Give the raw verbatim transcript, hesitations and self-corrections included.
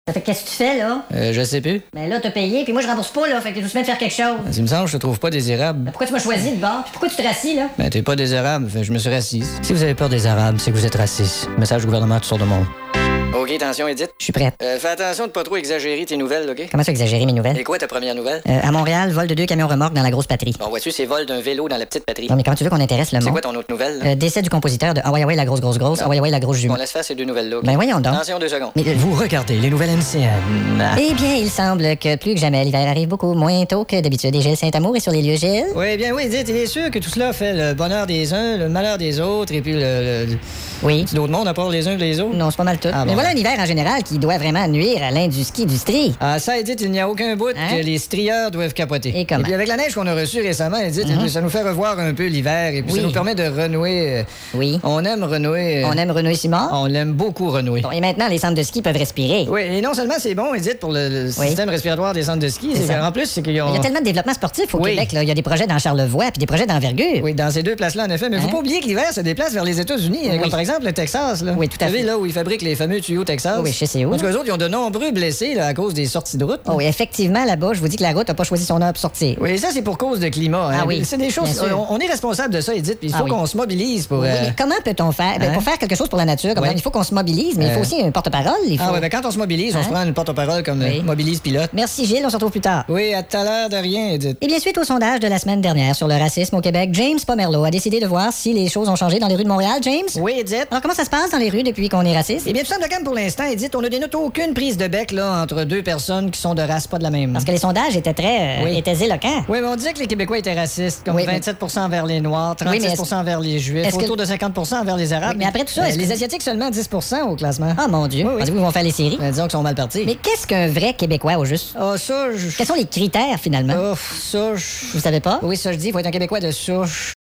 Ça fait qu'est-ce que tu fais, là? Euh, je sais plus. Ben là, t'as payé, puis moi, je rembourse pas, là. Fait que tu dois de faire quelque chose. Il me semble que je te trouve pas désirable. Ben, pourquoi tu m'as choisi de bord? Puis pourquoi tu te rassis, là? Ben, t'es pas désirable, fait que je me suis raciste. Si vous avez peur des Arabes, c'est que vous êtes raciste. Message du gouvernement tout sur le monde. OK, attention, Edith. Je suis prête. Euh, fais attention de pas trop exagérer tes nouvelles, OK? Comment ça, exagérer mes nouvelles? Et quoi ta première nouvelle? Euh, à Montréal, vol de deux camions remorques dans la grosse patrie. Bon, vois-tu, c'est vol d'un vélo dans la petite patrie. Non, mais comment tu veux qu'on intéresse le C'est monde? quoi ton autre nouvelle? là? Euh, décès du compositeur de Ah ouais, ouais, la grosse, grosse, grosse. Ah ouais, ouais, la grosse On jument. laisse faire ces deux nouvelles-là, OK? Ben voyons donc. Attention, deux secondes. Mais, euh, Vous regardez les nouvelles M C N. Eh bien, il semble que plus que jamais, l'hiver arrive beaucoup moins tôt que d'habitude. Et Gilles Saint-Amour est sur les lieux, Gilles. Oui, bien oui, Edith, il est sûr que tout cela fait le bonheur des uns, le malheur des autres, et puis le... le... Oui. C'est d'autres mondes à part les uns que les autres? Non, c'est pas mal tout. Ah, Mais bon. voilà un hiver en général qui doit vraiment nuire à l'industrie du ski. Ah, ça, Edith, il n'y a aucun bout Hein? que les strieurs doivent capoter. Et comment? puis avec la neige qu'on a reçue récemment, Edith, Mhm. ça nous fait revoir un peu l'hiver, et puis Oui. ça nous permet de renouer. euh, Oui. On aime renouer. euh, On aime Renaud Simard. On l'aime beaucoup renouer. Bon, et maintenant, les centres de ski peuvent respirer. Oui, et non seulement c'est bon, Edith, pour le, le Oui. système respiratoire des centres de ski, C'est c'est ça. qu'en plus, c'est qu'ils ont... Il y a tellement de développement sportif au Oui. Québec. Là. Il y a des projets dans Charlevoix puis des projets d'envergure. Oui, dans ces deux places-là, en effet. Mais il Hein? faut pas oublier que l'hiver se déplace vers les États-Unis, hein, Oui. comme par exemple le Texas. Là. Oui, tout à Vous savez, fait. là où ils fabriquent les fameux tuyaux Texas. Oui, je sais c'est où. En tout cas, eux autres, ils ont de nombreux blessés là, à cause des sorties de route. Oh, oui, effectivement, là-bas, je vous dis que la route n'a pas choisi son heure pour sortir. Oui, ça, c'est pour cause de climat. Hein. Ah oui, C'est des choses. bien sûr. On, on est responsable de ça, Edith, puis il Ah faut oui. qu'on se mobilise pour. Oui, euh, mais comment peut-on faire? Ben, Hein? pour faire quelque chose pour la nature, comme Oui. ça, il faut qu'on se mobilise, mais il faut Euh. aussi un porte-parole. Il faut... Ah, ouais, ben, quand on se mobilise, on Hein? se prend une porte-parole comme euh, Oui. mobilise pilote. Merci, Gilles. On se retrouve plus tard. Oui, à tout à l'heure de rien, Edith. Et bien, suite au sondage de la semaine dernière sur le racisme au Québec, James Pomerleau a décidé de voir si les choses ont changé dans les rues de Montréal. James? Oui, Edith. Alors, comment ça se passe dans les rues depuis qu'on est raciste? Eh bien, tout semble calme pour l'instant, Edith. On ne dénote aucune prise de bec là, entre deux personnes qui sont de race pas de la même. Parce que les sondages étaient très... euh, Oui. étaient éloquents. Oui, mais on disait que les Québécois étaient racistes, comme Oui, mais- vingt-sept pour cent envers les Noirs, Oui, mais trente-six est-ce- pour cent envers les Juifs, est-ce que- autour de cinquante pour cent envers les Arabes. Oui, mais après tout ça, Euh, est-ce les que- Asiatiques seulement dix pour cent au classement. Ah, mon Dieu. Oui, oui. Pensez-vous qu'ils vont faire les séries? Ben, disons qu'ils sont mal partis. Mais qu'est-ce qu'un vrai Québécois, au juste? Ah, ça, je... Quels sont les critères, finalement? Ouf, ça, je... Vous savez pas? Oui, ça, je dis, il faut être un Québécois de souche.